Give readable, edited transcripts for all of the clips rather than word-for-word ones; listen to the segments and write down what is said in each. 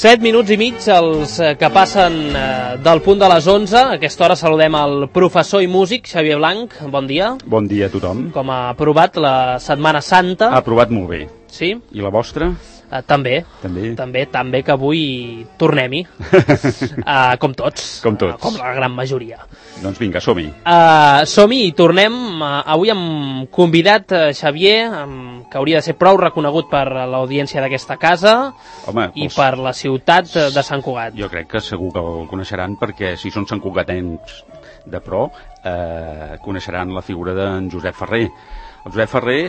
7 minuts i mig, els que passen del punt de les 11. A aquesta hora saludem el professor i músic Xavier Blanc. Bon dia. Bon dia a tothom. Com ha aprovat la Setmana Santa? Ha aprovat molt bé. Sí? I la vostra? També, que avui tornem-hi, com tots, com la gran majoria. Doncs vinga, som-hi. Som-hi i tornem avui amb convidat Xavier, que hauria de ser prou reconegut per l'audiència d'aquesta casa. Home, i per la ciutat de Sant Cugat. Jo crec que segur que el coneixeran perquè si són santcugatencs de pro, coneixeran la figura d'en Josep Ferrer. El Josep Ferrer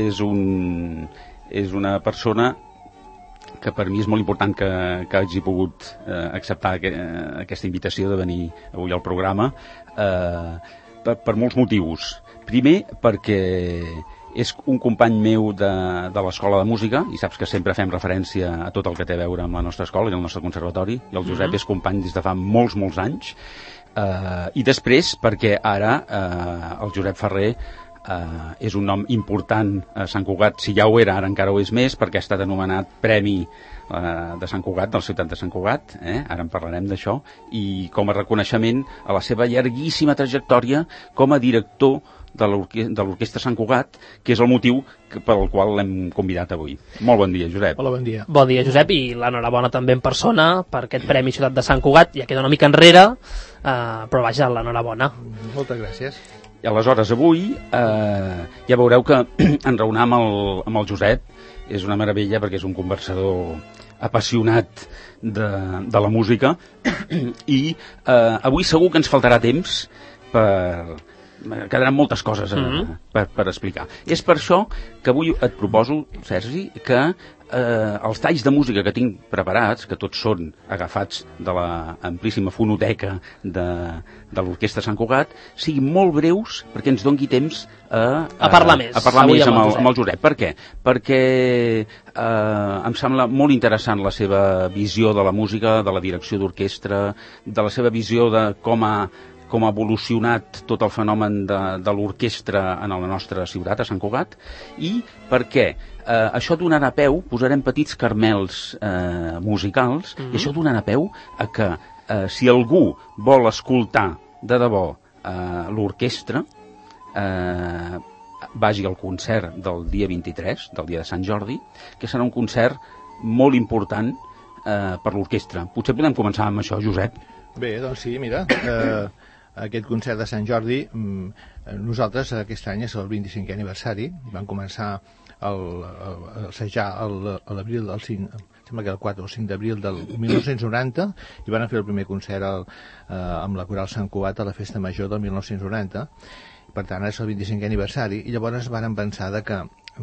és una persona que per mi és molt important que hagi pogut acceptar aquesta invitació de venir avui al programa per molts motius. Primer, perquè és un company meu de l'Escola de Música, i saps que sempre fem referència a tot el que té a veure amb la nostra escola i el nostre conservatori, i el Josep és company des de fa molts anys. I després, perquè ara el Josep Ferrer és un nom important a Sant Cugat, si ja ho era, ara encara ho és més, perquè ha estat anomenat Premi de Sant Cugat, de la ciutat de Sant Cugat, ara en parlarem d'això, i com a reconeixement a la seva llarguíssima trajectòria com a director de l'Orquestra Sant Cugat, que és el motiu pel qual l'hem convidat avui. Molt bon dia, Josep. Hola, bon dia. Bon dia, Josep, i l'enhorabona també en persona per aquest Premi Ciutat de Sant Cugat. Ja queda una mica enrere, però vaja, l'enhorabona. Moltes gràcies. I aleshores avui ja veureu que enraonar amb el Josep és una meravella perquè és un conversador apassionat de la música i avui segur que ens faltarà temps quedaran moltes coses per explicar. És per això que avui et proposo, Sergi, que els talls de música que tinc preparats, que tots són agafats de la amplíssima fonoteca de l'Orquestra Sant Cugat, siguin molt breus perquè ens doni temps a parlar més amb el Josep. Per què? Perquè em sembla molt interessant la seva visió de la música, de la direcció d'orquestra, de la seva visió de com ha evolucionat tot el fenomen de l'orquestra en la nostra ciutat, a Sant Cugat, i perquè això donarà peu, posarem petits carmels musicals, i això donarà peu a que si algú vol escoltar de debò l'orquestra, vagi al concert del dia 23, del dia de Sant Jordi, que serà un concert molt important per l'orquestra. Potser podem començar amb això, Josep? Bé, doncs sí, mira, aquest concert de Sant Jordi, nosaltres aquest any és el 25è aniversari, vam començar a assajar a l'abril del 5, sembla que el 4 o 5 d'abril del 1990, i van fer el primer concert amb la Coral Sant Cugat a la Festa Major del 1990, per tant és el 25è aniversari, i llavors varen pensar que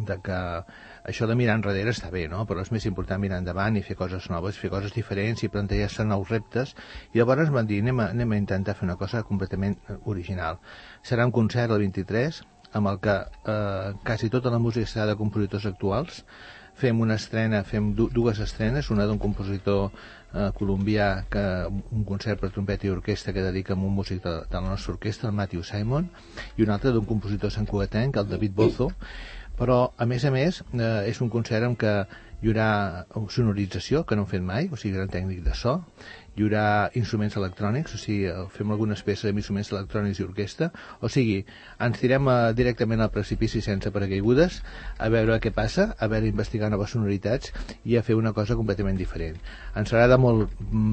això de mirar enrere està bé, no? Però és més important mirar endavant i fer coses noves, fer coses diferents i plantejar-se nous reptes, i llavors van dir anem a intentar fer una cosa completament original. Serà un concert el 23 amb el que quasi tota la música serà de compositors actuals. Fem una estrena, dues estrenes, una d'un compositor colombià, un concert per trompeta i orquestra que dedica a un músic de la nostra orquestra, el Matthew Simon, i un altre d'un compositor santcugatenc, el David Bozo. Però, a més, és un concert en què hi haurà sonorització, que no hem fet mai, o sigui, gran tècnic de so, hi haurà instruments electrònics, o sigui, fem algunes peces amb instruments electrònics i orquestra, o sigui, ens tirem directament al precipici sense paracaigudes, a veure què passa, a veure investigar noves sonoritats i a fer una cosa completament diferent. Ens agrada molt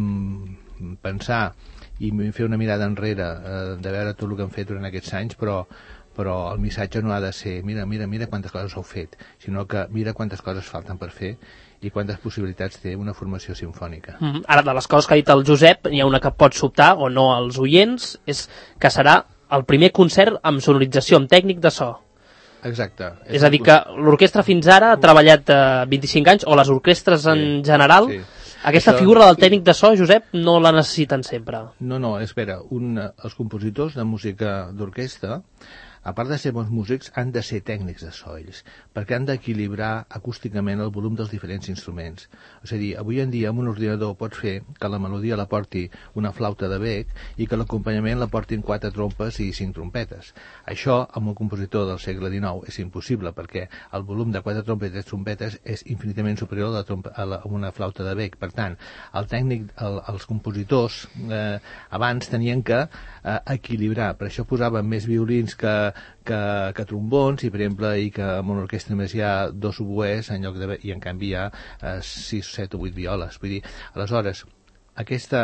pensar i fer una mirada enrere de veure tot el que hem fet durant aquests anys, però el missatge no ha de ser mira quantes coses heu fet, sinó que mira quantes coses falten per fer i quantes possibilitats té una formació simfònica. Ara, de les coses que ha dit el Josep, n'hi ha una que pot sobtar o no als oients, és que serà el primer concert amb sonorització, amb tècnic de so. Exacte. És a dir, que l'orquestra fins ara ha treballat 25 anys, o les orquestres en general, aquesta figura del tècnic de so, Josep, no la necessiten sempre. No, espera, els compositors de música d'orquestra a part de ser bons músics, han de ser tècnics de so ells, perquè han d'equilibrar acústicament el volum dels diferents instruments. És a dir, avui en dia amb un ordinador pots fer que la melodia la porti una flauta de bec i que l'acompanyament la portin 4 trompes i 5 trompetes. Això, amb un compositor del segle XIX, és impossible, perquè el volum de 4 trompes i 3 trompetes és infinitament superior a una flauta de bec. Per tant, el tècnic, els compositors abans tenien que equilibrar, per això posaven més violins que trombons i, per exemple, que en una orquestra més hi ha 2 oboès i en canvi hi ha 6, 7 o 8 violes. Vull dir, aleshores, aquesta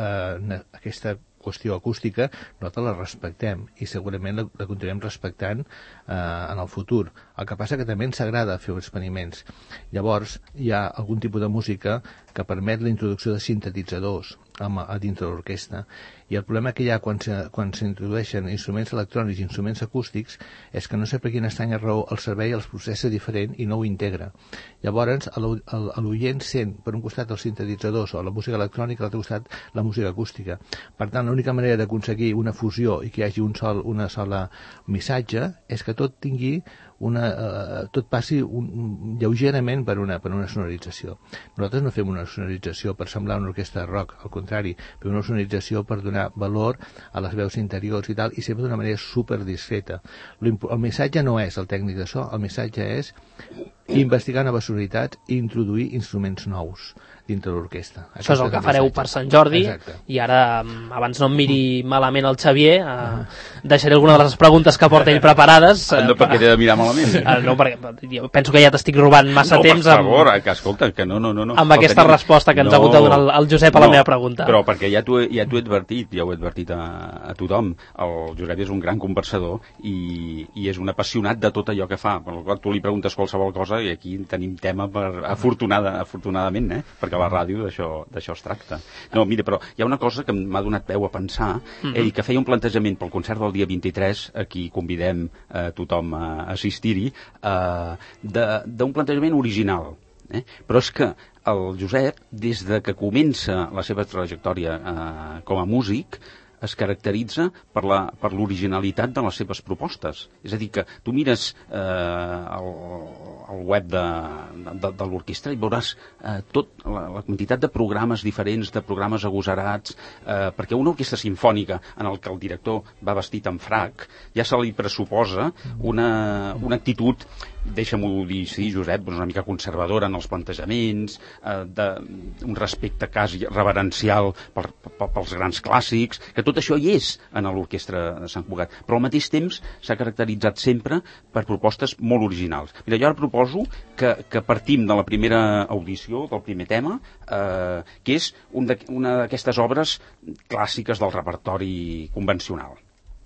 qüestió acústica nosaltres la respectem i segurament la continuem respectant en el futur. El que passa que també ens agrada fer experiments. Llavors hi ha algun tipus de música que permet la introducció de sintetitzadors a dintre de l'orquestra, i el problema que hi ha quan s'introdueixen instruments electrònics i instruments acústics és que no sé per quina estranya raó el cervell els processa diferent i no ho integra. Llavors l'oient sent per un costat els sintetitzadors o la música electrònica, a l'altre costat la música acústica. Per tant, l'única manera d'aconseguir una fusió i que hi hagi una sola missatge és que tot tingui tot passi lleugerament per una sonorització. Nosaltres no fem una sonorització per semblar una orquestra de rock, al contrari, fem una sonorització per donar valor a les veus interiors i tal, i sempre d'una manera super discreta. El missatge no és el tècnic de so, el missatge és investigar noves sonoritats i introduir instruments nous dintre l'orquestra. Això és el que fareu per Sant Jordi. Exacte. I ara, abans no em miri malament el Xavier, deixaré alguna de les preguntes que porta ell preparades. No perquè t'he de mirar malament. No, perquè penso que ja t'estic robant massa temps. Per favor, que escolta, que no. Amb aquesta resposta que ens ha hagut de donar el Josep a la meva pregunta. Però perquè ja t'ho he advertit, ja ho he advertit a tothom. El Josep és un gran conversador i és un apassionat de tot allò que fa. Per la qual tu li preguntes qualsevol cosa i aquí tenim tema afortunadament, perquè a la ràdio d'això es tracta. No, mira, però hi ha una cosa que m'ha donat peu a pensar, ell que feia un plantejament pel concert del dia 23, aquí convidem tothom a assistir-hi, d'un plantejament original. Però és que el Josep, des de que comença la seva trajectòria com a músic, es caracteritza per l'originalitat de les seves propostes. És a dir, que tu mires el web de l'orquestra i veuràs la quantitat de programes diferents, de programes agosarats, perquè una orquestra simfònica en el que el director va vestit amb frac ja se li pressuposa una actitud, deixa-m'ho dir així, Josep, una mica conservadora en els plantejaments, un respecte quasi reverencial pels grans clàssics, que tot això hi és en l'orquestra de Sant Cugat, però al mateix temps s'ha caracteritzat sempre per propostes molt originals. Mira, jo ara proposo que partim de la primera audició, del primer tema, que és una d'aquestes obres clàssiques del repertori convencional.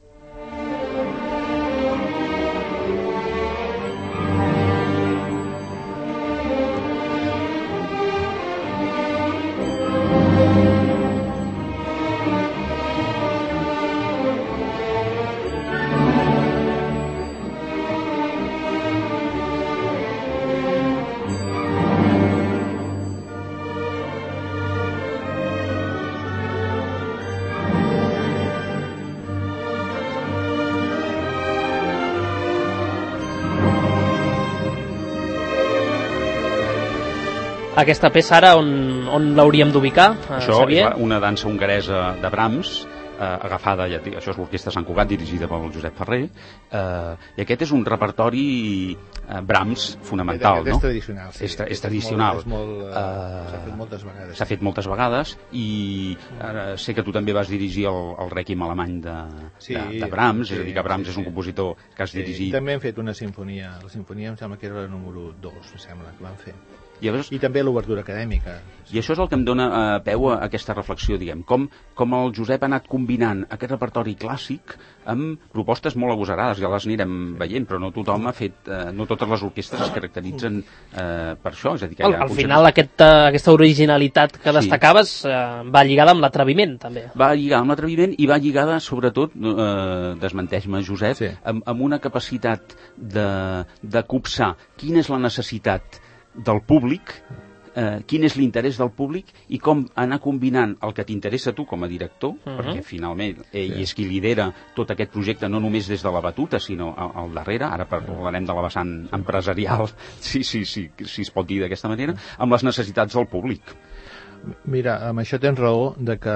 Aquesta peça ara on l'hauríem d'ubicar, Xavier? Això és una dansa hongaresa de Brahms, agafada, ja dic, això és l'Orquestra Sant Cugat, dirigida pel Josep Ferrer, i aquest és un repertori Brahms fonamental, no? És tradicional, sí. És tradicional. S'ha fet moltes vegades. S'ha fet moltes vegades, i sé que tu també vas dirigir el Rèquiem alemany de Brahms, és a dir, que Brahms és un compositor que has dirigit. També hem fet una sinfonia, la sinfonia em sembla que era la número 2, em sembla, que vam fer. I també l'obertura acadèmica. I això és el que em dona peu a aquesta reflexió, diguem, com el Josep ha anat combinant aquest repertori clàssic amb propostes molt agosarades, ja les anirem veient, però no tothom ha fet, no totes les orquestres es caracteritzen per això, és a dir, que al final aquesta originalitat que destacaves va lligada amb l'atreviment, també. Va lligada amb l'atreviment i va lligada, sobretot, desmenteix-me, Josep, amb una capacitat de copsar quina és la necessitat del públic quin és l'interès del públic i com anar combinant el que t'interessa a tu com a director, perquè finalment ell és qui lidera tot aquest projecte, no només des de la batuta, sinó al darrere, ara parlarem de la vessant empresarial, si es pot dir d'aquesta manera, amb les necessitats del públic. Mira, amb això tens raó de que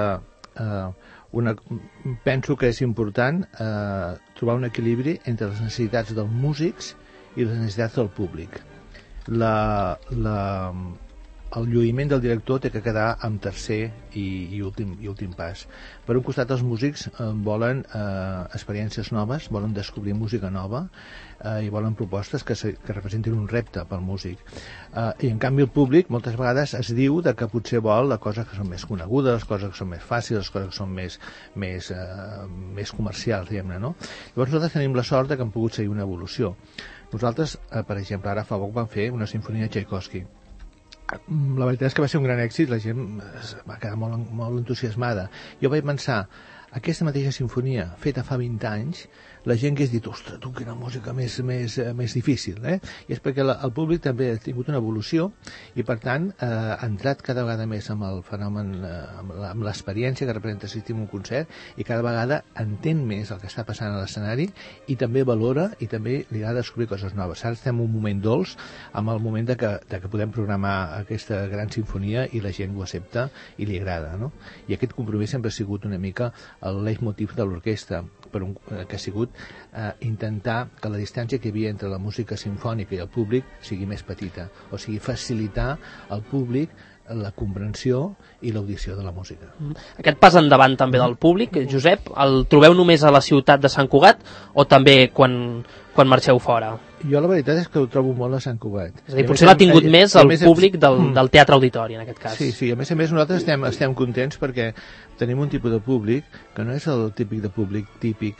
penso que és important trobar un equilibri entre les necessitats dels músics i les necessitats del públic. El lluïment del director té que quedar amb tercer i últim pas. Per un costat, els músics volen experiències noves, volen descobrir música nova i volen propostes que representin un repte pel músic. I en canvi el públic moltes vegades es diu que potser vol les coses que són més conegudes, les coses que són més fàcils, les coses que són més comercials, diguem-ne, no? Llavors nosaltres tenim la sort que hem pogut seguir una evolució. Nosaltres, per exemple, ara fa poc vam fer una sinfonia de Tchaikovsky. La veritat és que va ser un gran èxit, la gent va quedar molt entusiasmada. Jo vaig pensar, aquesta mateixa sinfonia feta fa 20 anys, la gent hagués dit, ostres, tu, quina música més difícil, I és perquè el públic també ha tingut una evolució i, per tant, ha entrat cada vegada més amb el fenomen, amb l'experiència que representa assistir a un concert i cada vegada entén més el que està passant a l'escenari i també valora i també li agrada descobrir coses noves. Ara estem en un moment dolç, amb el moment de que podem programar aquesta gran sinfonia i la gent ho accepta i li agrada, no? I aquest compromís sempre ha sigut una mica el leitmotiv de l'orquestra, que ha sigut intentar que la distància que hi havia entre la música simfònica i el públic sigui més petita, o sigui, facilitar al públic la comprensió i l'audició de la música. Aquest pas endavant també del públic, Josep, el trobeu només a la ciutat de Sant Cugat o també quan marxeu fora? Jo la veritat és que ho trobo molt a Sant Cugat. És a dir, potser l'ha tingut més el públic del Teatre Auditori, en aquest cas. Sí, a més nosaltres estem contents perquè tenim un tipus de públic que no és el típic de públic típic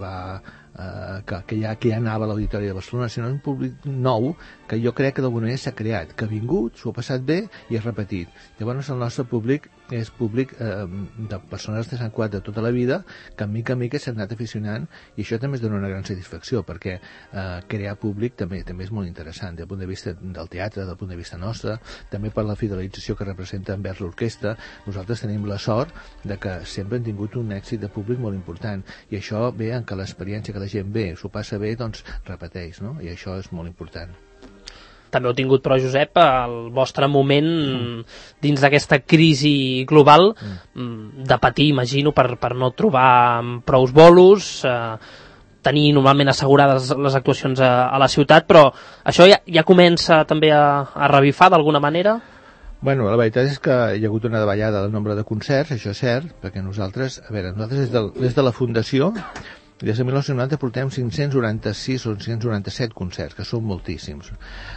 que ja anava a l'Auditori de Barcelona, sinó un públic nou que jo crec que d'alguna manera s'ha creat, que ha vingut, s'ho ha passat bé i és repetit. Llavors el nostre públic és públic de persones de Sant Cugat de tota la vida que mica en mica s'han anat aficionant i això també es dona una gran satisfacció perquè crear públic també és molt interessant des del punt de vista del teatre, del punt de vista nostre, també per la fidelització que representa envers l'orquestra. Nosaltres tenim la sort de que sempre hem tingut un èxit de públic molt important i això ve en que l'experiència que la gent ve, s'ho passa bé, doncs repeteix, no? I això és molt important. També heu tingut, però, Josep, el vostre moment dins d'aquesta crisi global de patir, imagino, per no trobar prous bolos, tenir normalment assegurades les actuacions a la ciutat, però això ja comença també a revifar d'alguna manera? Bueno, la veritat és que hi ha hagut una davallada del nombre de concerts, això és cert, perquè nosaltres des de la Fundació, des de 1990 portem 596 o 597 concerts, que són moltíssims.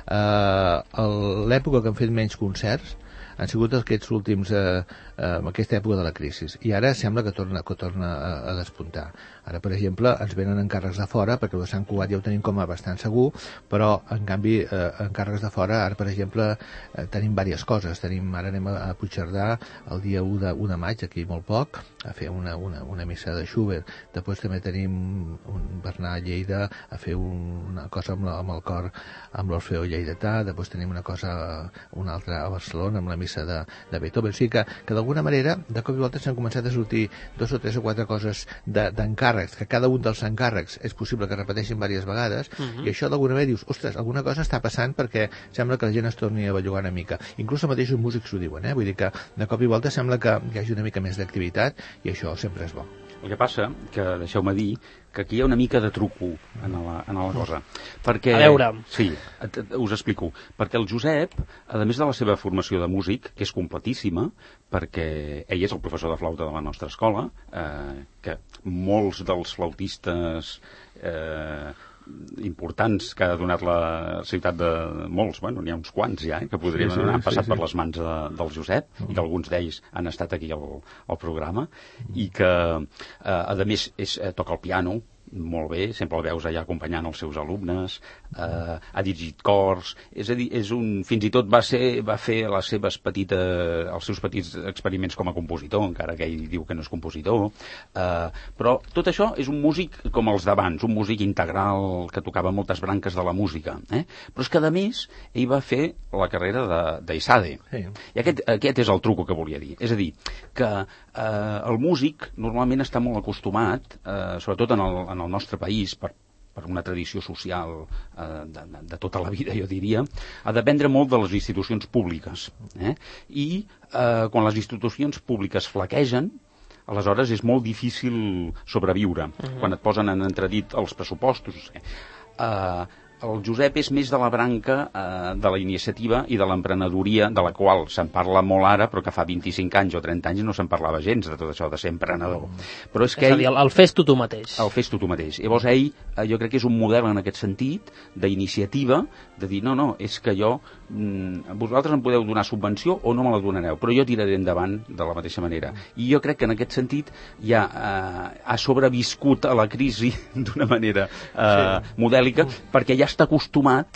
L'època que han fet menys concerts han sigut aquests últims, aquesta època de la crisi. I ara sembla que torna a despuntar. Ara, per exemple, ens venen encàrrecs de fora, perquè el de Sant Cugat ja ho tenim com a bastant segur, però, en canvi, encàrrecs de fora, ara, per exemple, tenim diverses coses. Ara anem a Puigcerdà el dia 1 de maig, aquí molt poc, a fer una missa de Schubert. Després també tenim per anar a Lleida a fer una cosa amb el cor, amb l'Orfeó lleidatà. Després tenim una altra a Barcelona, amb la missa de Beethoven. O sigui que d'alguna manera, de cop i volta s'han començat a sortir 2 o 3 o 4 coses d'encàrrecs, que cada un dels encàrrecs és possible que repeteixin diverses vegades, i això d'alguna manera dius, ostres, alguna cosa està passant perquè sembla que la gent es torni a bellugar una mica. Inclús els mateixos músics ho diuen, vull dir que de cop i volta sembla que hi hagi una mica més d'activitat i això sempre és bo. El que passa, que deixeu-me dir, que aquí hi ha una mica de truco en la cosa. Perquè, a veure. Sí, us explico. Perquè el Josep, a més de la seva formació de músic, que és completíssima, perquè ell és el professor de flauta de la nostra escola, que molts dels flautistes importants que ha donat la ciutat de molts, bueno, n'hi ha uns quants ja, que podrien haver passat per les mans del Josep, i que alguns d'ells han estat aquí al programa, i que, a més, toca el piano, molt bé, sempre el veus allà acompanyant els seus alumnes, ha dirigit cors, és a dir, fins i tot va fer els seus petits experiments com a compositor, encara que ell diu que no és compositor, però tot això és un músic com els d'abans, un músic integral que tocava moltes branques de la música, però és que a més ell va fer la carrera d'Eissade, i aquest és el truco que volia dir, és a dir, que el músic normalment està molt acostumat, sobretot en el nostre país, per una tradició social de tota la vida, jo diria, ha dependre molt de les institucions públiques. I quan les institucions públiques flaquegen, aleshores és molt difícil sobreviure, quan et posen en entredit els pressupostos. El Josep és més de la branca de la iniciativa i de l'emprenedoria, de la qual se'n parla molt ara, però que fa 25 anys o 30 anys no se'n parlava gens de tot això, de ser emprenedor. Però és que a dir, el fes-t'ho tu mateix. El fes-t'ho tu mateix. Llavors ell, jo crec que és un model en aquest sentit, d'iniciativa, de dir, no, és que vosaltres em podeu donar subvenció o no me la donareu, però jo tiraré endavant de la mateixa manera. I jo crec que en aquest sentit ja ha sobreviscut a la crisi d'una manera modèlica, perquè ja està acostumat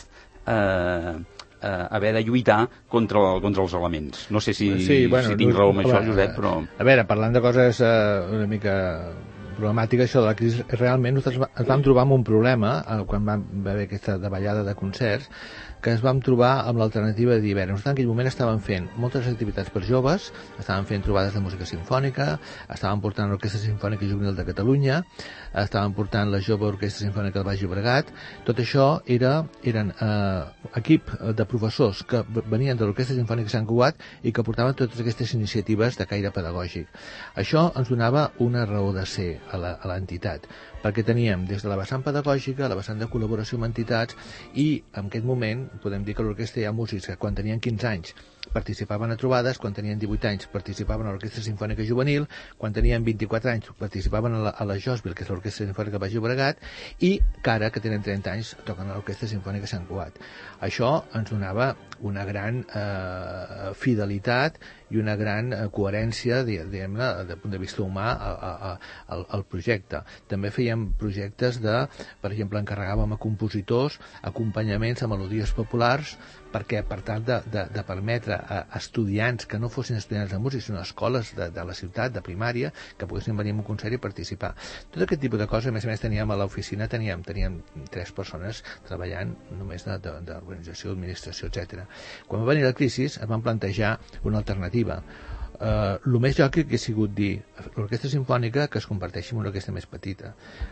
a haver de lluitar contra els elements. No sé si tinc raó amb això, Josep, però... A veure, parlant de coses una mica problemàtiques, això de la crisi, realment nosaltres ens vam trobar amb un problema quan va haver aquesta davallada de concerts, que ens vam trobar amb l'alternativa de dir, nosaltres en aquell moment estàvem fent moltes activitats per joves, estàvem fent trobades de música simfònica, estàvem portant l'Orquestra Simfònica Juvenil de Catalunya, estàvem portant la Jove Orquestra Simfònica del Baix Llobregat. Tot això eren equip de professors que venien de l'Orquestra Simfònica Sant Cugat i que portaven totes aquestes iniciatives de caire pedagògic. Això ens donava una raó de ser a l'entitat, perquè teníem des de la vessant pedagògica, la vessant de col·laboració amb entitats, i en aquest moment podem dir que a l'orquestra hi ha músics que quan tenien 15 anys participaven a trobades, quan tenien 18 anys participaven a l'Orquestra Simfònica Juvenil, quan tenien 24 anys participaven a la Josville, que és l'Orquestra Simfònica Baix Llobregat, i que ara, que tenen 30 anys, toquen a l'Orquestra Simfònica Sant Cugat. Això ens donava una gran fidelitat i una gran coherència, diguem-ne, del punt de vista humà al projecte. També fèiem projectes per exemple, encarregàvem a compositors acompanyaments a melodies populars, perquè per tal de permetre a estudiants que no fossin estudiants de música, sinó escoles de la ciutat, de primària, que poguessin venir a un concert i participar. Tot aquest tipus de coses, a més teníem a l'oficina, teníem 3 persones treballant només d'organització, administració, etc. Quan va venir la crisi, ens vam plantejar una alternativa. El més lògic que ha sigut dir l'orquestra simfònica que es converteixi en una orquestra més petita,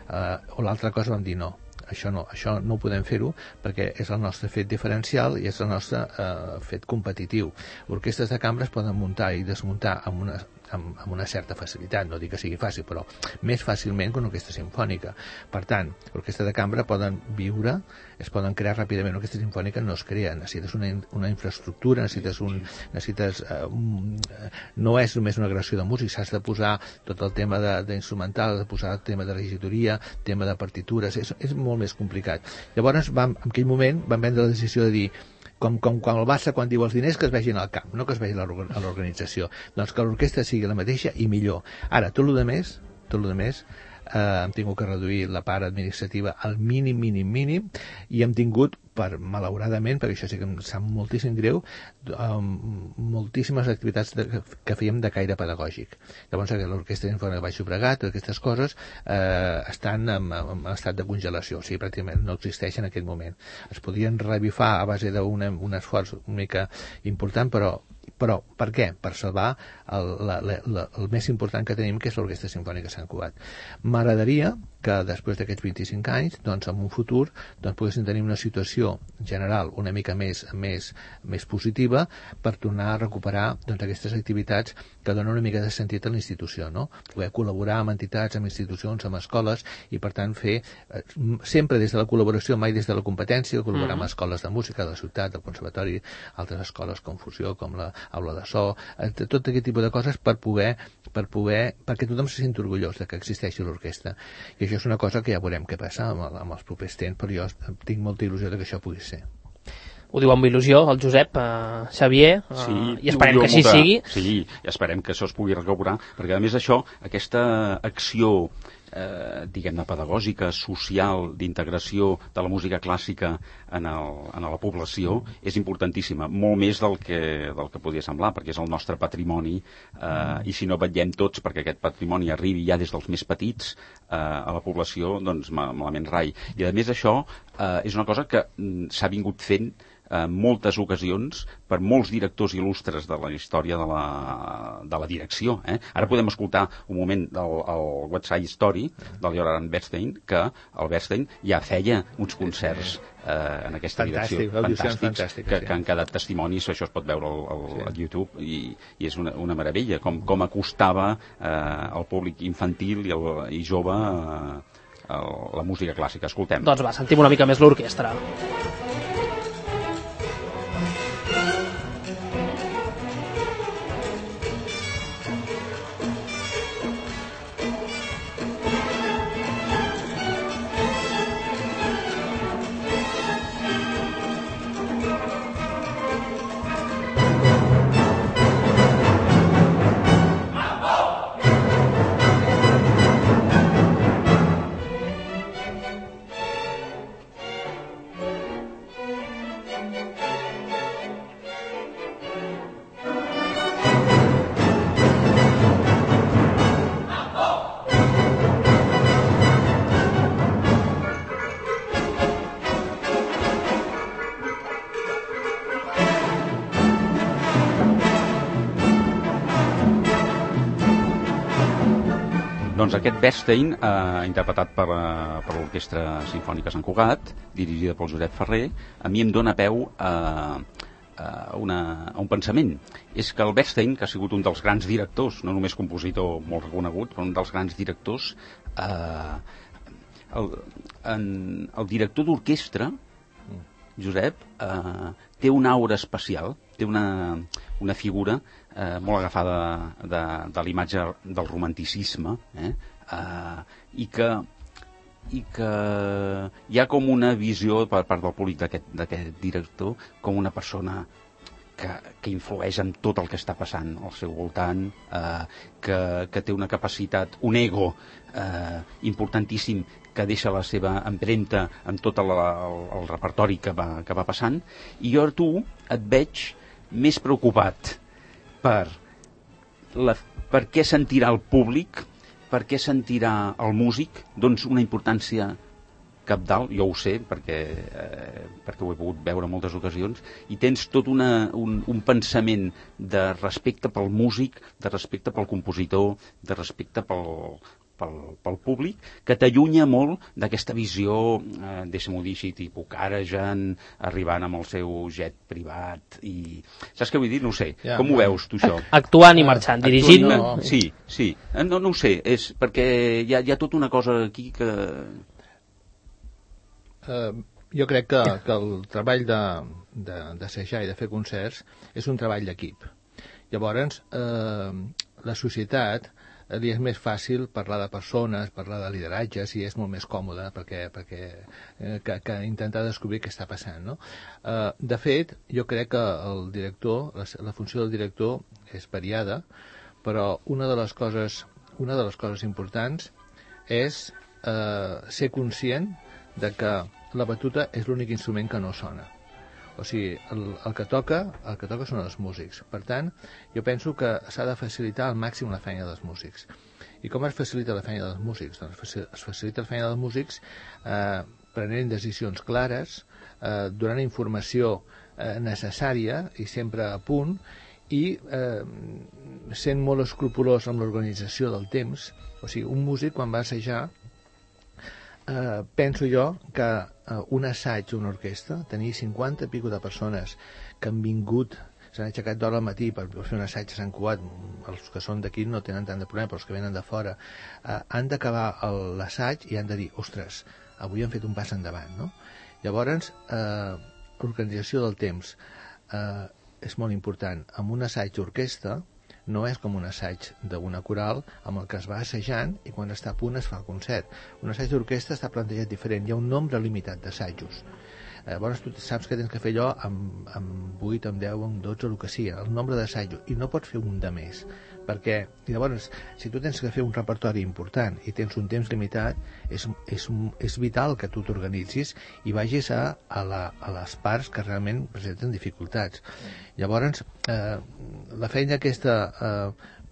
o l'altra cosa vam dir no, això no ho podem fer-ho perquè és el nostre fet diferencial i és el nostre fet competitiu. Orquestres de cambra es poden muntar i desmuntar amb una certa facilitat, no dic que sigui fàcil, però més fàcilment que una orquestra simfònica. Per tant, l'orquestra de cambra poden viure, es poden crear ràpidament. Una orquestra simfònica no es crea, necessites una infraestructura, no és només una gravació de músics, has de posar tot el tema d'instrumental, has de posar el tema de regidoria, tema de partitures, és molt més complicat. Llavors, en aquell moment vam prendre la decisió de dir, com quan el Barça quan diu els diners que es vegin al camp, no que es vegin a l'organització, doncs que l'orquestra sigui la mateixa i millor. Ara, tot el més hem tingut que reduir la part administrativa al mínim i hem tingut, malauradament, perquè això sí que em sap moltíssim greu, moltíssimes activitats que fèiem de caire pedagògic. Llavors l'Orquestra Simfònica de Baix Llobregat, aquestes coses estan en estat de congelació, o sigui, pràcticament no existeixen en aquest moment. Es podien revifar a base d'un esforç una mica important, però per què? Per salvar el més important que tenim, que és l'Orquestra Simfònica Sant Cugat. M'agradaria que després d'aquests 25 anys, doncs en un futur, doncs poguéssim tenir una situació general una mica més positiva per tornar a recuperar doncs aquestes activitats que donen una mica de sentit a la institució, no? Poder col·laborar amb entitats, amb institucions, amb escoles i per tant fer sempre des de la col·laboració, mai des de la competència, col·laborar amb escoles de música de la ciutat, del conservatori, altres escoles com Fusió, com l'Aula de So, tot aquest tipus de coses perquè tothom se senti orgullós de que existeixi l'orquestra. I això és una cosa que ja veurem què passa amb els propers temps, però jo tinc molta il·lusió de que això pugui ser. Ho diu amb il·lusió el Josep, Xavier, i esperem que així sigui. Sí, i esperem que això es pugui recuperar, perquè a més això, aquesta acció diguem-ne, pedagògica, social, d'integració de la música clàssica en la població és importantíssima, molt més del que podria semblar, perquè és el nostre patrimoni, i si no vetllem tots perquè aquest patrimoni arribi ja des dels més petits a la població, doncs malament rai. I a més això és una cosa que s'ha vingut fent en moltes ocasions per molts directors il·lustres de la història de la direcció. Ara podem escoltar un moment el West Side Story del Johann Bernstein, que el Bernstein ja feia uns concerts en aquesta direcció fantàstics, que han quedat testimonis. Això es pot veure al YouTube i és una meravella, com acostava al públic infantil i jove la música clàssica. Escoltem. Doncs va, sentim una mica més l'orquestra. Doncs aquest Bernstein, interpretat per l'Orquestra Simfònica Sant Cugat, dirigida pel Josep Ferrer, a mi em dóna peu a un pensament. És que el Bernstein, que ha sigut un dels grans directors, no només compositor molt reconegut, però un dels grans directors, el director d'orquestra, Josep, té una aura especial, té una figura molt agafada de l'imatge del romanticisme, i que hi ha com una visió per part del públic d'aquest director com una persona que influeix en tot el que està passant al seu voltant, que té una capacitat, un ego importantíssim, que deixa la seva empremta en tot el repertori que va passant, i jo a tu et veig més preocupat per què sentirà el públic, per què sentirà el músic, doncs una importància cabdal, jo ho sé, perquè ho he pogut veure en moltes ocasions, i tens tot un pensament de respecte pel músic, de respecte pel compositor, de respecte pel públic, que t'allunya molt d'aquesta visió, deixa'm-ho dir així, tipus Karajan, arribant amb el seu jet privat, i saps què vull dir? No ho sé. Com ho veus, tu, això? Actuant i marxant, dirigint? Sí. No ho sé, és perquè hi ha tota una cosa aquí que... Jo crec que el treball d'assajar i de fer concerts és un treball d'equip. Llavors, la societat li és més fàcil parlar de persones, parlar de lideratges, i és molt més còmode que intentar descobrir què està passant, no? De fet, jo crec que el director, la funció del director és variada, però una de les coses importants és ser conscient de que la batuta és l'únic instrument que no sona. O sigui, el que toca són els músics. Per tant, jo penso que s'ha de facilitar al màxim la feina dels músics. I com es facilita la feina dels músics? Doncs es facilita la feina dels músics prenent decisions clares, donant informació necessària i sempre a punt, i sent molt escrupolós amb l'organització del temps. O sigui, un músic, quan va assajar, penso jo que un assaig, una orquestra, tenir 50 i pico de persones que han vingut, s'han aixecat d'hora al matí per fer un assaig a Sant Cugat, els que són d'aquí no tenen tant de problema, però els que venen de fora han d'acabar l'assaig i han de dir, ostres, avui han fet un pas endavant, no? Llavors, l'organització del temps és molt important. Amb un assaig d'orquestra no és com un assaig d'una coral amb el que es va assajant i quan està a punt es fa el concert. Un assaig d'orquestra està plantejat diferent, hi ha un nombre limitat d'assajos. Llavors tu saps que tens que fer allò amb 8, amb 10, amb 12, el que sigui, el nombre d'assajos, i no pots fer un de més, perquè llavors, si tu tens que fer un repertori important i tens un temps limitat, és vital que tu t'organitzis i vagis a les parts que realment presenten dificultats. Llavors, la feina aquesta...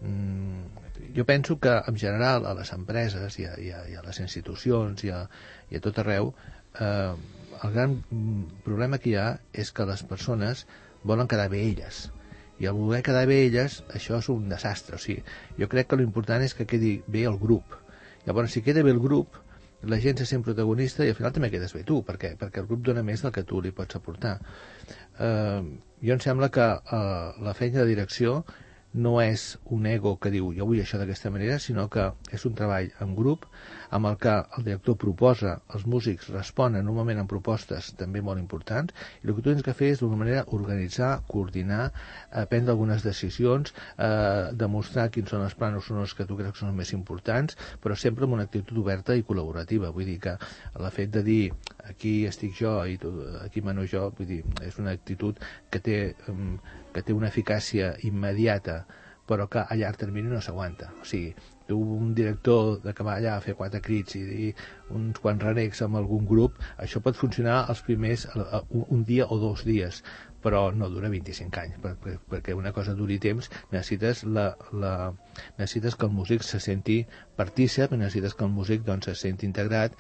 jo penso que en general a les empreses i a les institucions i a tot arreu el gran problema que hi ha és que les persones volen quedar bé elles, i al voler quedar bé elles això és un desastre. O sigui, jo crec que l'important és que quedi bé el grup. Llavors, si queda bé el grup, la gent se sent protagonista i al final també quedes bé tu, perquè el grup dona més del que tu li pots aportar. Jo em sembla que la feina de direcció no és un ego que diu jo vull això d'aquesta manera, sinó que és un treball en grup amb el que el director proposa, els músics responen normalment amb propostes també molt importants, i el que tu tens que fer és d'alguna manera organitzar, coordinar, prendre algunes decisions, demostrar quins són els plans sonors que tu creus que són els més importants, però sempre amb una actitud oberta i col·laborativa. Vull dir que el fet de dir aquí estic jo i tu, aquí mano jo, vull dir, és una actitud que té una eficàcia immediata, però que a llarg termini no s'aguanta. O sigui, tu, un director de que va allà a fer 4 crits i dir uns quants renecs amb algun grup, això pot funcionar els primers un dia o 2 dies, però no dura 25 anys, perquè una cosa duri temps, necessites que el músic se senti partícip, necessites que el músic doncs, se senti integrat,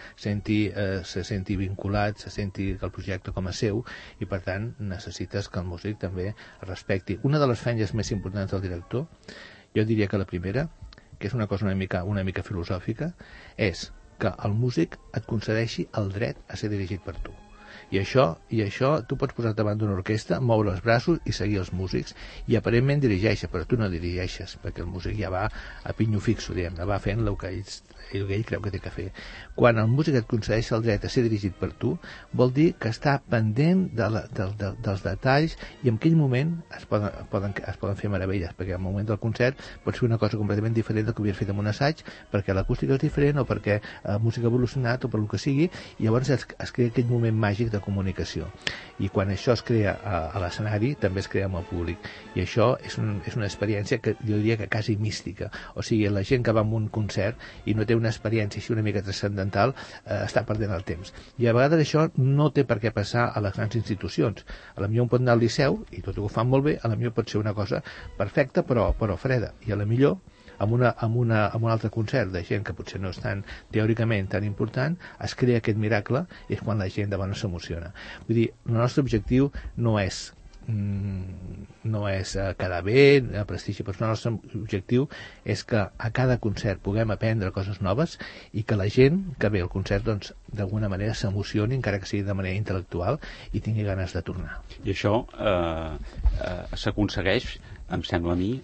se senti vinculat, se senti que el projecte com a seu, i per tant necessites que el músic també respecti. Una de les feines més importants del director, jo diria que la primera, que és una cosa una mica filosòfica, és que el músic et concedeixi el dret a ser dirigit per tu. I això tu pots posar davant d'una orquestra, moure els braços i seguir els músics, i aparentment dirigeixes, però tu no dirigeixes, perquè el músic ja va a pinyo fixo, diguem-ne, va fent el que ell creu que té que fer. Quan el músic et concedeix el dret a ser dirigit per tu, vol dir que està pendent dels detalls, i en aquell moment es poden fer meravelles, perquè al moment del concert pots fer una cosa completament diferent del que havies fet en un assaig, perquè l'acústica és diferent o perquè la música ha evolucionat o per el que sigui, i llavors es crea aquell moment màgic de comunicació, i quan això es crea a l'escenari també es crea amb el públic, i això és una experiència que jo diria que quasi mística. O sigui, la gent que va a un concert i no té una experiència així una mica transcendental està perdent el temps, i a vegades això no té per què passar a les grans institucions. A la millor pot anar al Liceu i tot ho fan molt bé, a la millor pot ser una cosa perfecta però freda, i a la millor amb un altre concert de gent que potser no és tan teòricament tan important, es crea aquest miracle, i és quan la gent de bona s'emociona. Vull dir, el nostre objectiu no és quedar bé, el prestigi personal. El nostre objectiu és que a cada concert puguem aprendre coses noves i que la gent que ve al concert doncs d'alguna manera s'emocioni, encara que sigui de manera intel·lectual, i tingui ganes de tornar. I això s'aconsegueix, em sembla a mi,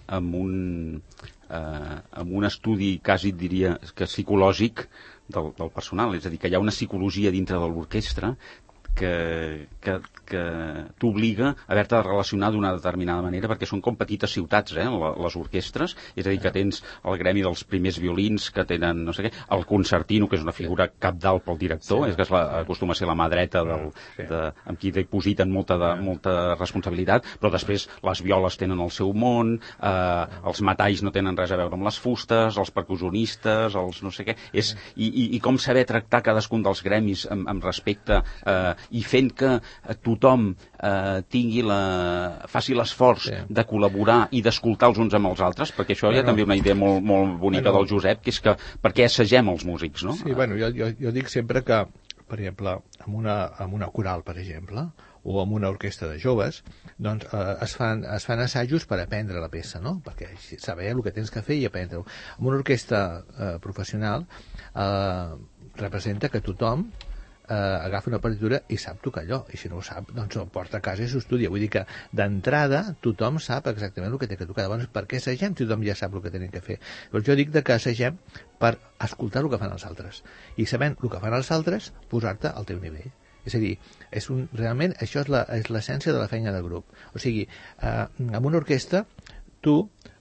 amb un estudi quasi diria que psicològic del personal, és a dir, que hi ha una psicologia dintre de l'orquestra que t'obliga a haver-te de relacionar d'una determinada manera, perquè són com petites ciutats, les orquestres, és a dir, que tens el gremi dels primers violins que tenen no sé què, el concertino, que és una figura capdalt pel director, és que acostuma a ser la mà dreta amb qui dipositen molta responsabilitat, però després les violes tenen el seu món, els metalls no tenen res a veure amb les fustes, els percussionistes, els no sé què, i com saber tractar cadascun dels gremis amb respecte, i fent que tothom faci l'esforç de col·laborar i d'escoltar els uns amb els altres, perquè això hi ha també una idea molt, molt bonica del Josep, que és que per què assagem els músics, no? Sí, jo dic sempre que, per exemple, amb una coral, per exemple, o amb una orquestra de joves, doncs es fan assajos per aprendre la peça, no? Perquè saber el que tens que fer i aprendre-ho. Amb una orquestra professional representa que tothom agafa una partitura i sap tocar allò, i si no ho sap doncs ho porta a casa i s'ho estudia. Vull dir que d'entrada tothom sap exactament el que té que tocar. Llavors, per què assagem si tothom ja sap el que tenen que fer? Doncs jo dic que assagem per escoltar el que fan els altres, i sabent el que fan els altres, posar-te al teu nivell. És a dir, realment això és l'essència de la feina de grup. O sigui, amb una orquestra tu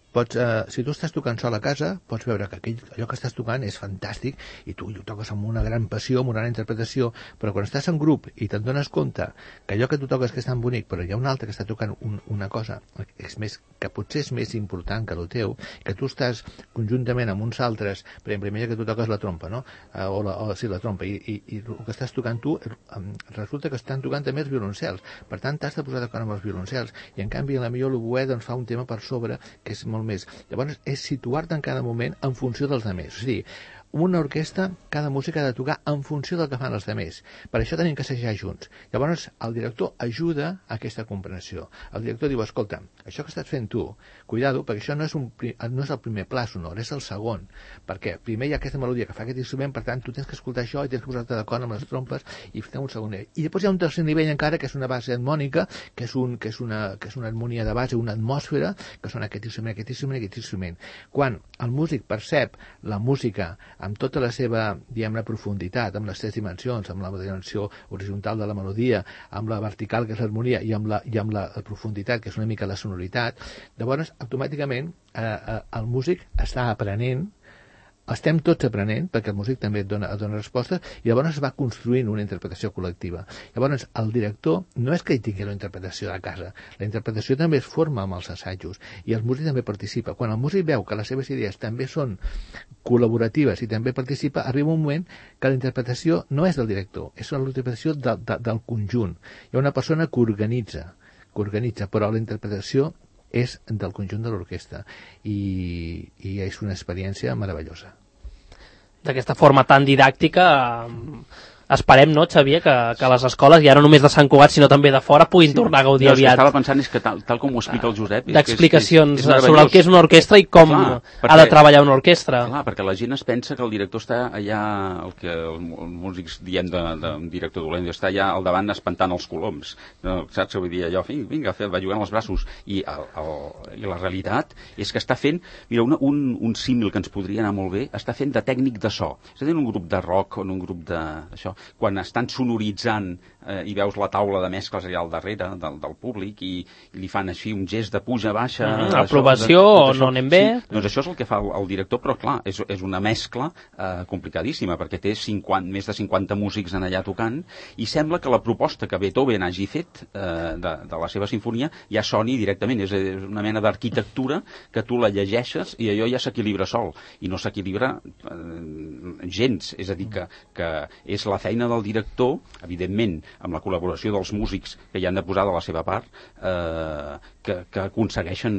si tu estàs tocant sol a casa, pots veure que allò que estàs tocant és fantàstic i tu ho toques amb una gran passió, amb una gran interpretació, però quan estàs en grup i te'n dones compte que allò que tu toques que és tan bonic, però hi ha un altre que està tocant una cosa que potser és més important que el teu, que tu estàs conjuntament amb uns altres, per exemple, imagina que tu toques la trompa, no? La trompa, i el que estàs tocant tu, resulta que estan tocant també els violoncels, per tant t'has de posar d'acord amb els violoncels, i en canvi la millor l'oboè doncs fa un tema per sobre que és molt més. Llavors és situar-te en cada moment en funció dels altres. O sigui, una orquestra, cada música ha de tocar en funció del que fan els altres. Per això tenim que assajar junts. Llavors el director ajuda a aquesta comprensió. El director diu, escolta, això que estàs fent tu, cuidado, perquè això no és el primer pla sonor, és el segon. Perquè primer hi ha aquesta melodia que fa aquest instrument, per tant tu tens que escoltar això i tens que posar-te d'acord amb les trompes i fer un segon nivell. I després hi ha un tercer nivell encara, que és una base harmònica, que és una harmonia de base, una atmosfera, que són aquest instrument. Quan el músic percep la música amb tota la seva, diguem-ne, profunditat, amb les 3 dimensions, amb la dimensió horitzontal de la melodia, amb la vertical, que és l'harmonia, i amb la profunditat, que és una mica la sonoritat, llavors, automàticament, el músic està aprenent, estem tots aprenent, perquè el músic també et dona respostes, i llavors es va construint una interpretació col·lectiva. Llavors, el director no és que hi tingui la interpretació de casa, la interpretació també es forma amb els assajos, i el músic també participa. Quan el músic veu que les seves idees també són col·laboratives i també participa, arriba un moment que la interpretació no és del director, és la interpretació del conjunt. Hi ha una persona que organitza, però la interpretació és del conjunt de l'orquestra i és una experiència meravellosa. D'aquesta forma tan didàctica, esperem, no, Xavier, que les escoles, ja no només de Sant Cugat, sinó també de fora, puguin tornar a gaudir aviat. Estava pensant és que tal com ho explica el Josep... D'explicacions sobre el que és una orquestra i com ha de treballar una orquestra. Clar, perquè la gent es pensa que el director està allà, el que els músics diem d'un director dolent, està allà al davant espantant els coloms. No, saps què vull dir? Allò, vinga, va jugant els braços. I la realitat és que està fent... Mira, un símil que ens podria anar molt bé, està fent de tècnic de so. És a dir, un grup de rock o un grup d'això, quan estan sonoritzant i veus la taula de mescles allà al darrere del públic i li fan així un gest de puja, baixa... Aprovació o no anem bé... Sí, doncs això és el que fa el director, però clar, és una mescla complicadíssima, perquè té més de 50 músics en allà tocant, i sembla que la proposta que Beethoven hagi fet de la seva sinfonia ja soni directament, és una mena d'arquitectura que tu la llegeixes i allò ja s'equilibra sol, i no s'equilibra gens, és a dir, que és la feina del director, evidentment, amb la col·laboració dels músics que hi han de posar de la seva part, que aconsegueixen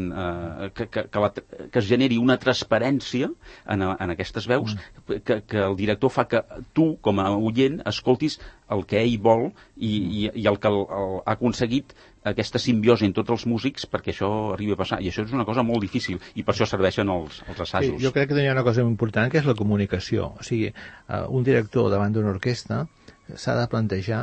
que es generi una transparència en aquestes veus, que el director fa que tu, com a oient, escoltis el que ell vol i el que ha aconseguit aquesta simbiosi en tots els músics perquè això arribi a passar, i això és una cosa molt difícil i per això serveixen els assajos. Sí, jo crec que hi ha una cosa important que és la comunicació. O sigui, un director davant d'una orquestra s'ha de plantejar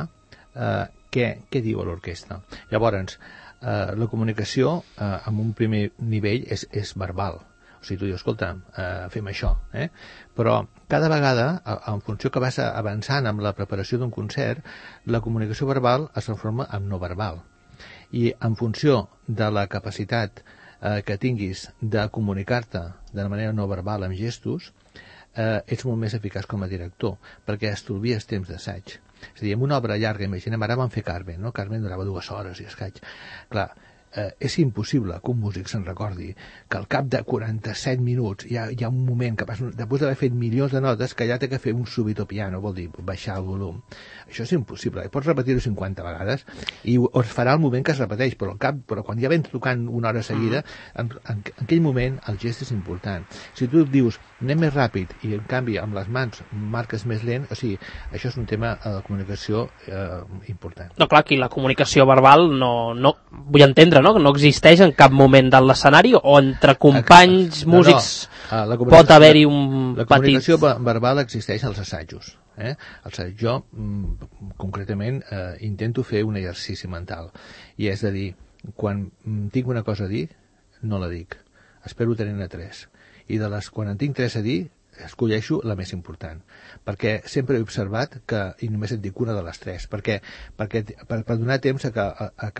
què diu l'orquestra. Llavors, la comunicació en un primer nivell és verbal. O sigui, tu dius, escolta, fem això, però cada vegada, en funció que vas avançant amb la preparació d'un concert, la comunicació verbal es transforma en no verbal. I en funció de la capacitat que tinguis de comunicar-te de manera no verbal amb gestos, ets molt més eficaç com a director, perquè estalvies temps d'assaig. És a dir, en una obra llarga, imaginem, ara vam fer Carmen, no? Carmen durava 2 hores i escaig. Clar, és impossible que un músic se'n recordi que al cap de 47 minuts hi ha un moment que després d'haver fet milions de notes que ja té que fer un subito piano, vol dir baixar el volum. Això és impossible, i pots repetir-ho 50 vegades i es farà el moment que es repeteix, però quan ja vens tocant una hora seguida, en aquell moment el gest és important. Si tu dius anem més ràpid i en canvi amb les mans marques més lent, o sigui, això és un tema de comunicació important. No, clar, aquí la comunicació verbal no vull entendre, no? Que no existeix en cap moment de l'escenari, o entre companys, músics, pot haver-hi un petit... La comunicació verbal existeix als assajos. Jo, concretament, intento fer un exercici mental, i és a dir, quan tinc una cosa a dir, no la dic. Espero tenir-ne 3. I quan en tinc 3 a dir, escolleixo la més important, perquè sempre he observat que, i només et dic una de les 3, perquè per donar temps a que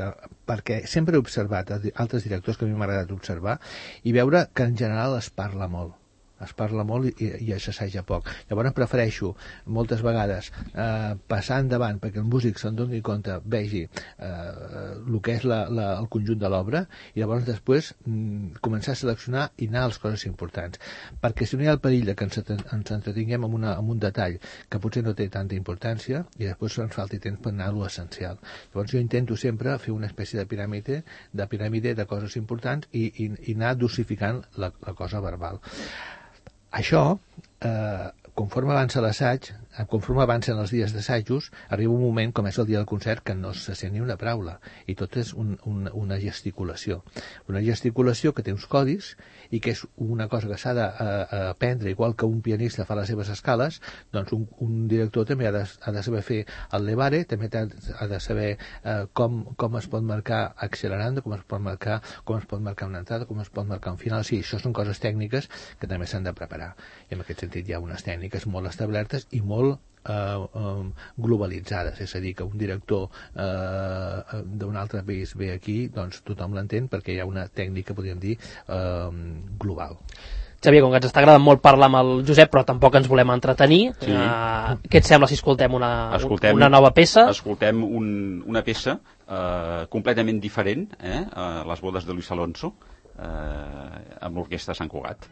perquè sempre he observat altres directors que a mi m'ha agradat observar i veure que en general es parla molt i s'assaja poc. Llavors prefereixo moltes vegades passar endavant perquè el músic se'n doni compte, vegi el que és el conjunt de l'obra i llavors després començar a seleccionar i anar a les coses importants, perquè si no hi ha el perill que ens entretinguem amb un detall que potser no té tanta importància i després ens falti temps per anar a l'essencial. Llavors jo intento sempre fer una espècie de piràmide de coses importants i anar dosificant la cosa verbal. Això, conforme avança l'assaig, conforme avancen els dies d'assajos, arriba un moment, com és el dia del concert, que no se sent ni una paraula, i tot és una gesticulació. Una gesticulació que té uns codis i que és una cosa que s'ha d'aprendre, igual que un pianista fa les seves escales, doncs un director també ha de saber fer el levare, també ha de saber com es pot marcar accelerant, com es pot marcar una entrada, com es pot marcar un final. Sí, això són coses tècniques que també s'han de preparar. I en aquest sentit hi ha unes tècniques molt establertes i molt globalitzades, és a dir, que un director d'un altre país ve aquí, doncs tothom l'entén perquè hi ha una tècnica, podríem dir, global. Xavier, com que ens està agradant molt parlar amb el Josep, però tampoc ens volem entretenir, sí. Què et sembla si escoltem una nova peça? Escoltem una peça completament diferent, Les bodes de Luis Alonso, amb l'orquestra Sant Cugat.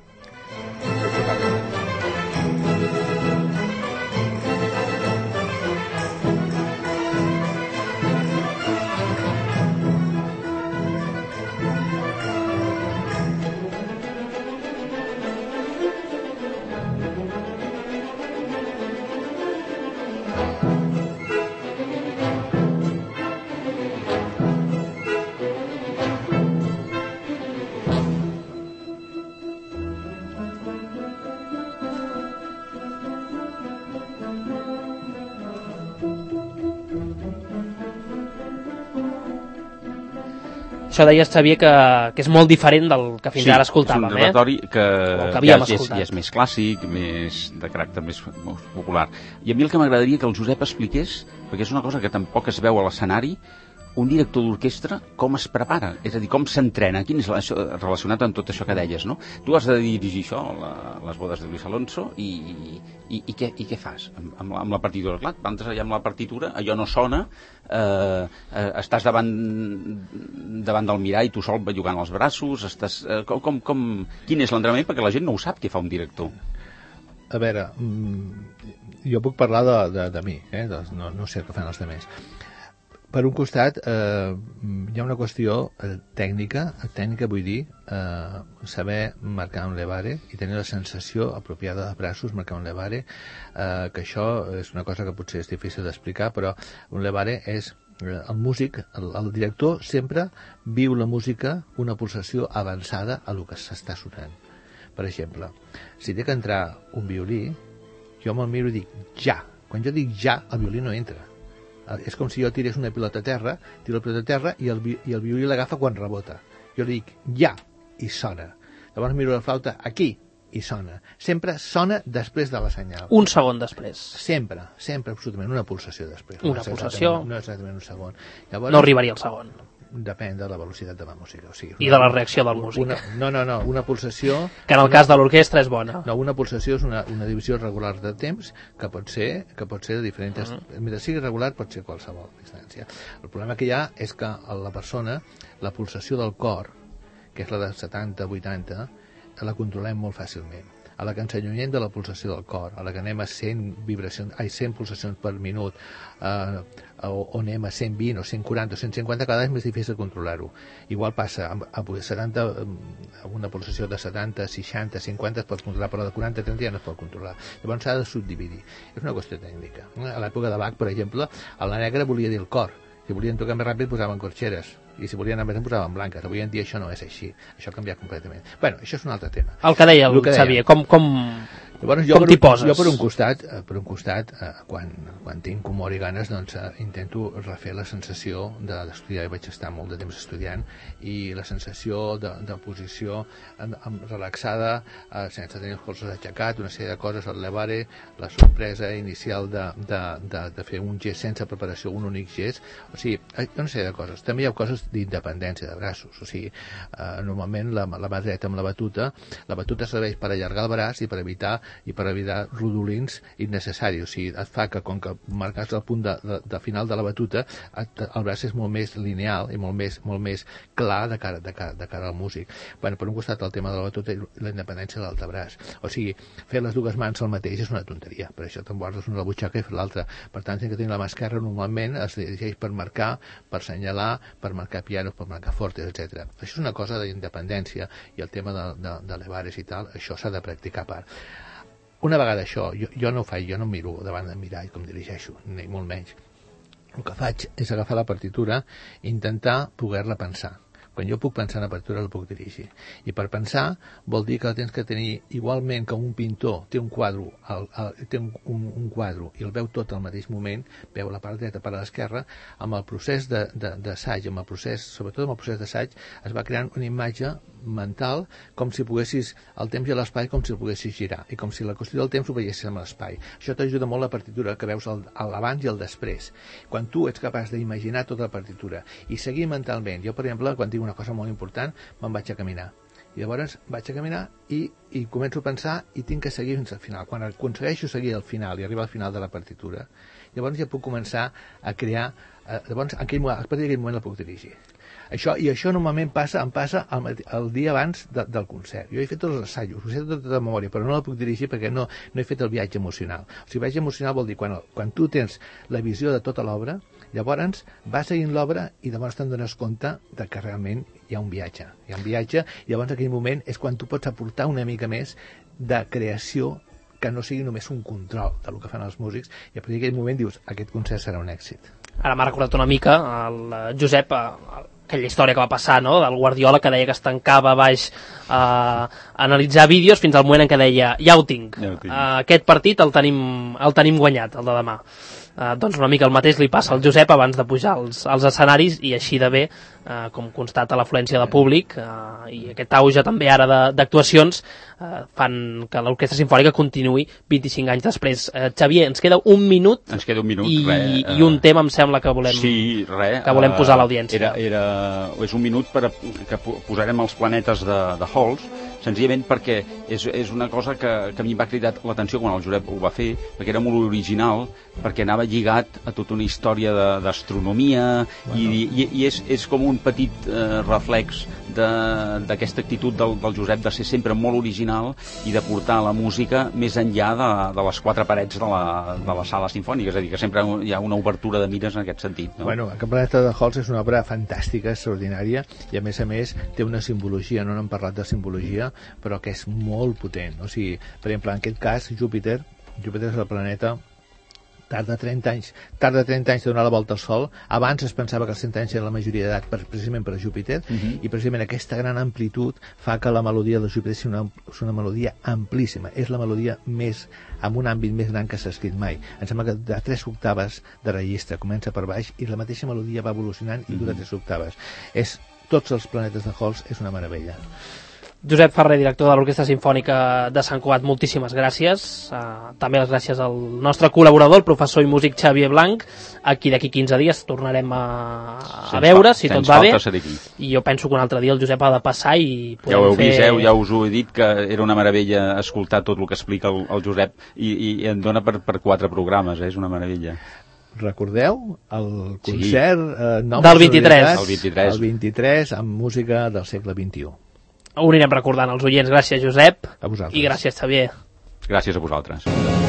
Això deies, Xavier, que és molt diferent del que fins ara escoltàvem. Sí, és un repertori que ja és més clàssic, més de caràcter més popular. I a mi el que m'agradaria que el Josep expliqués, perquè és una cosa que tampoc es veu a l'escenari, un director d'orquestra com es prepara, és a dir, com s'entrena, quin és relacionat amb tot això que deies, no? Tu has de dirigir això, les bodes de Luis Alonso, i què fas amb la partitura? Clar, entres allà amb la partitura, allò no sona, estàs davant del mirall, tu sol bellugant els braços, quin és l'entrenament? Perquè la gent no ho sap què fa un director. A veure, jo puc parlar de mi, no sé què fan els altres. Per un costat, hi ha una qüestió tècnica vull dir, saber marcar un levare i tenir la sensació apropiada dels braços, marcar un levare, que això és una cosa que potser és difícil d'explicar, però un levare és el músic, el director sempre viu la música una pulsació avançada a el que s'està sonant. Per exemple, si té que entrar un violí, jo me'l miro i dic ja. Quan jo dic ja, el violí no entra. És com si jo tirés una pilota a terra, tiro la pilota a terra i el violí l'agafa quan rebota. Jo li dic ja i sona. Llavors miro la flauta aquí i sona. Sempre sona després de la senyal. Un segon després. Sempre, absolutament, una pulsació després. Una pulsació. No exactament un segon. Llavors, no arribaria al segon. Depèn de la velocitat de la música. O sigui, i de la reacció del músic. No, una pulsació... Que en el cas de l'orquestra és bona. No, una pulsació és una divisió regular de temps que pot ser de diferents... Mentre sigui regular pot ser qualsevol distància. El problema que hi ha és que la persona, la pulsació del cor, que és la de 70-80, la controlem molt fàcilment. A la que ens allunyem de la pulsació del cor, a la que anem a 100 pulsacions per minut, o anem a 120 o 140 o 150, cada vegada és més difícil controlar-ho. Igual passa, amb una pulsació de 70, 60, 50 es pot controlar, però de 40 a 30 ja no es pot controlar. Llavors s'ha de subdividir. És una qüestió tècnica. A l'època de Bach, per exemple, a la negra volia dir el cor. Si volien tocar més ràpid posaven corxeres, i si volien anar més en posaven blanques. Avui en dia això no és així, això ha canviat completament. Bueno, això és un altre tema. El que deia el Xavier, com Llavors, com t'hi poses? Jo per un costat, quan tinc humor i ganes, doncs intento refer la sensació d'estudiar. Vaig estar molt de temps estudiant i la sensació de posició relaxada, sense tenir els colzes aixecats, una sèrie de coses, el levare, la sorpresa inicial de fer un gest sense preparació, un únic gest, o sigui, una sèrie de coses. També hi ha coses d'independència de braços, o sigui, normalment la mà dreta amb la batuta serveix per allargar el braç i per evitar rodolins innecessaris, o sigui, et fa que com que marques el punt de final de la batuta, el braç és molt més lineal i molt més clar de cara al músic. Bueno, per un costat el tema de la batuta i la independència de l'altre braç, o sigui, fer les dues mans al mateix és una tonteria, per això te'n guardes una a la butxaca i fer l'altra. Per tant, que tenir la mà esquerra normalment es dirigeix per marcar, per senyalar, per marcar pianos, per marcar fortes, etc. Això és una cosa d'independència, i el tema de levares i tal, això s'ha de practicar a part. Una vegada això, jo no ho faig, jo no miro davant del mirall com dirigeixo, ni molt menys. El que faig és agafar la partitura i intentar poder-la pensar. Quan jo puc pensar en la partitura, la puc dirigir. I per pensar vol dir que la tens que tenir igualment que un pintor té un quadre, té un quadre i el veu tot al mateix moment, veu la part dreta per a l'esquerra, amb el procés d'assaig, sobretot amb el procés d'assaig, es va creant una imatge mental com si poguessis el temps i l'espai com si el poguessis girar, i com si la qüestió del temps ho veiessis amb l'espai. Això t'ajuda molt la partitura, que veus l'abans i el després. Quan tu ets capaç d'imaginar tota la partitura i seguir mentalment, jo per exemple, quan tinc una cosa molt important, me'n vaig a caminar. I llavors vaig a caminar i començo a pensar i tinc que seguir fins al final. Quan aconsegueixo seguir al final i arribar al final de la partitura, llavors ja puc començar a crear, llavors a partir d'aquell moment la puc dirigir. Això normalment em passa el dia abans del concert. Jo he fet tots els assajos, ho sé tot de memòria, però no la puc dirigir perquè no he fet el viatge emocional. O sigui, viatge emocional vol dir quan tu tens la visió de tota l'obra, llavors vas seguint l'obra i llavors te'n dones compte de que realment hi ha un viatge. I llavors en aquell moment és quan tu pots aportar una mica més de creació, que no sigui només un control del que fan els músics, i a partir d'aquell moment dius, aquest concert serà un èxit. Ara m'ha recordat una mica el Josep, aquella història que va passar, no?, del Guardiola, que deia que es tancava baix a analitzar vídeos fins al moment en què deia ja ho tinc. Aquest partit el tenim guanyat, el de demà. Doncs una mica el mateix li passa al Josep abans de pujar als escenaris, i així de bé, com constata l'afluència de públic i aquest auge també ara d'actuacions, fan que l'Orquestra Simfònica continuï 25 anys després. Xavier, ens queda un minut i un tema em sembla que volem posar a l'audiència. És un minut que posarem els planetes de Halls, senzillament perquè és una cosa que a mi em va cridar l'atenció quan el Josep ho va fer, perquè era molt original, perquè anava lligat a tota una història d'astronomia, i és com un petit reflex d'aquesta actitud del Josep de ser sempre molt original i de portar la música més enllà de les quatre parets de la sala sinfònica, és a dir, que sempre hi ha una obertura de mires en aquest sentit, no? Bueno, el Planeta de Halls és una obra fantàstica, extraordinària, i a més té una simbologia, no n'hem parlat de simbologia, però que és molt potent. O sigui, per exemple, en aquest cas, Júpiter és el planeta, tarda 30 anys de donar la volta al Sol. Abans es pensava que els 100 anys era la majoria d'edat precisament per a Júpiter, i precisament aquesta gran amplitud fa que la melodia de Júpiter sigui una melodia amplíssima. És la melodia amb un àmbit més gran que s'ha escrit mai. Em sembla que de 3 octaves de registre, comença per baix i la mateixa melodia va evolucionant i dura 3 octaves. Tots els planetes de Halls és una meravella. Josep Ferrer, director de l'Orquestra Simfònica de Sant Cugat, moltíssimes gràcies. També les gràcies al nostre col·laborador, el professor i músic Xavier Blanc, aquí d'aquí 15 dies tornarem a veure, si tot va bé. I jo penso que un altre dia el Josep ha de passar i podem fer... Ja ho heu vist, ja us ho he dit, que era una meravella escoltar tot el que explica el Josep, i en dona per 4 programes, és una meravella. Recordeu el concert del 23. El 23 amb música del segle XXI. Ho anirem recordant als oients. Gràcies, Josep. A vosaltres. I gràcies, Xavier. Gràcies a vosaltres.